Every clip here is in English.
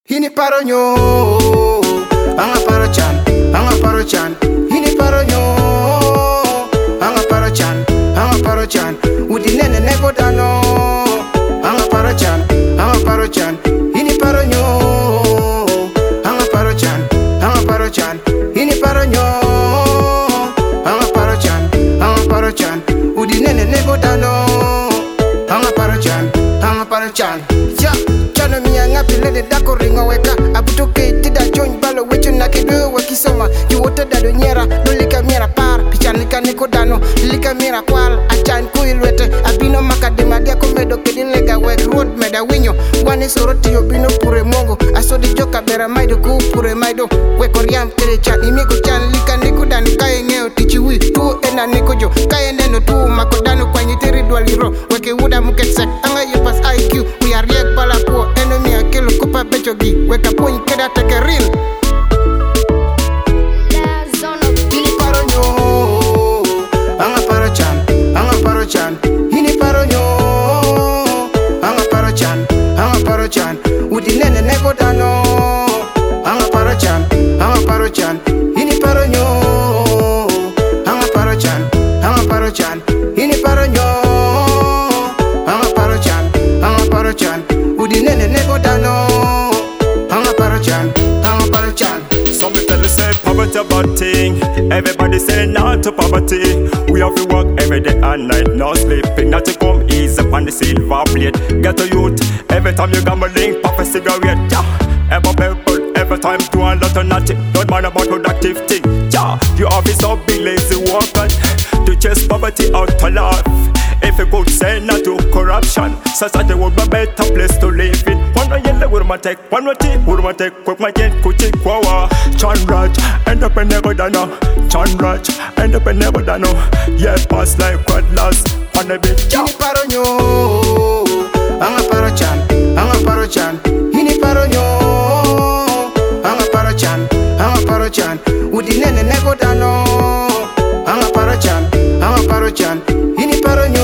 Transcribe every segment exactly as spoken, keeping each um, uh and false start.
Hini paro nyo, anga paro chan, anga paro chan. Hini paro nyo, anga paro chan, anga paro chan. Udi nene nego dano, anga paro chan, anga paro chan. Hini paro nyo, anga paro chan, anga paro chan. Hini paro nyo, anga paro chan, anga paro chan. Udi nene nego dano, anga paro chan, anga paro chan. Yeah. Chano mi anga pilede dako ringo weka abuto ke tida join balo wecho na kido wakisoma yuwote dado nyera do lika miera par pichan lika niko dano lika miera kwal achan kuilwete abino makadema dia komedo kedilega wek road meda winyo wane soroti obino pure mongo asodi joka bera maido ku pure maido weko riam tere chan imigo chan lika niko dano kaya ngeo tichiwi tu ena niko jo kaya neno tu makodano kwa nyitiri dualiro weke wuda muketsek anga yepas I Q we are riek pala po enemy akilo kupa bechogi weka point keda take real hini paro nyo anga paro chan anga paro chan hini paro nyo anga paro chan anga paro chan udi nene nego dano anga paro chan anga paro chan hini paro nyo anga paro chan anga paro chan hini paro nyo anga paro chan anga paro chan udi nene nego dano anga paro chan anga paro chan. Some me tell you say poverty a bad thing. Everybody say not to poverty. We have to work every day and night, no sleeping. Not to come easy upon the silver plate. Get a youth, every time you gambling, pop a cigarette, yeah. Ever people, every time do a lot of nothing. Don't mind about productive thing, yeah. You have to so big lazy worker to chase poverty out to life. If you could say not to corruption, society would be a better place to live in. One way yellow would my take, one way tea would my take, quick my get, kuchi kwawa. Chanraj, end up in never done. Chanraj, end up in never done. Yeah, pass like cutlass, on a bit. Hini paro nyo, anga paro chan, anga paro chan. Hini paro nyo, anga paro chan, anga paro chan. Udi nene nego dano, anga paro chan, anga paro chan. Hini paro nyo,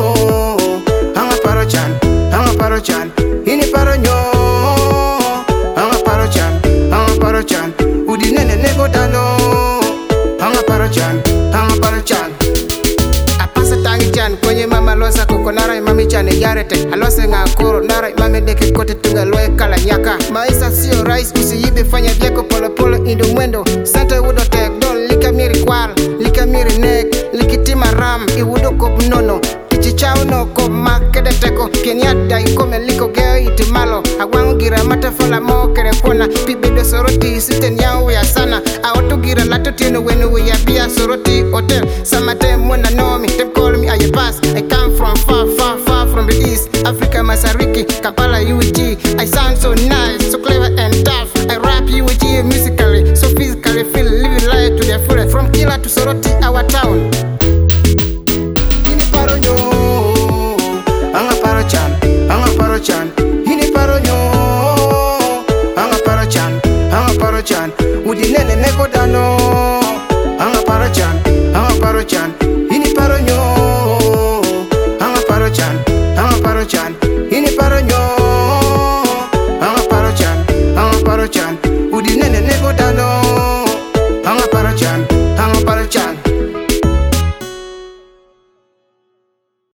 anga paro chan, anga paro chan. Hini paro nyo, anga paro chan, anga paro chan. Udi nene nego dano, anga paro chan, anga paro chan. Apasa tangi chan kwenye mama losa kuko nara imami chane yarete alose nga koro nara imami deke kote tunga loe kala nyaka maisa sio rais usiyibe fanya vyako polo polo indo mwendo sante udo tek don lika miri kwal lika miri nek likitima ram iwudo kop nono Chichao no ko makede teko Pianyada yukome liko geo iti malo Agwangu gira mata fola mo kere kona Pibedo soroti siten yao ya sana Aoto gira lato tino wenu we ya bia soroti hotel Samate mwana know me, them call me aye pass I come from far, far, far from the east Africa Masariki, Kampala U G I sound so nice, so clever and tough I rap U G musically, so physically feel living life to their fullest From Kila to Soroti, our town anga paro chan, anga paro chan. Hini paro nyo, anga paro chan, anga paro chan. Udi nene nego dano, anga paro chan, anga paro chan. Hini paro nyo, anga paro chan, anga paro chan.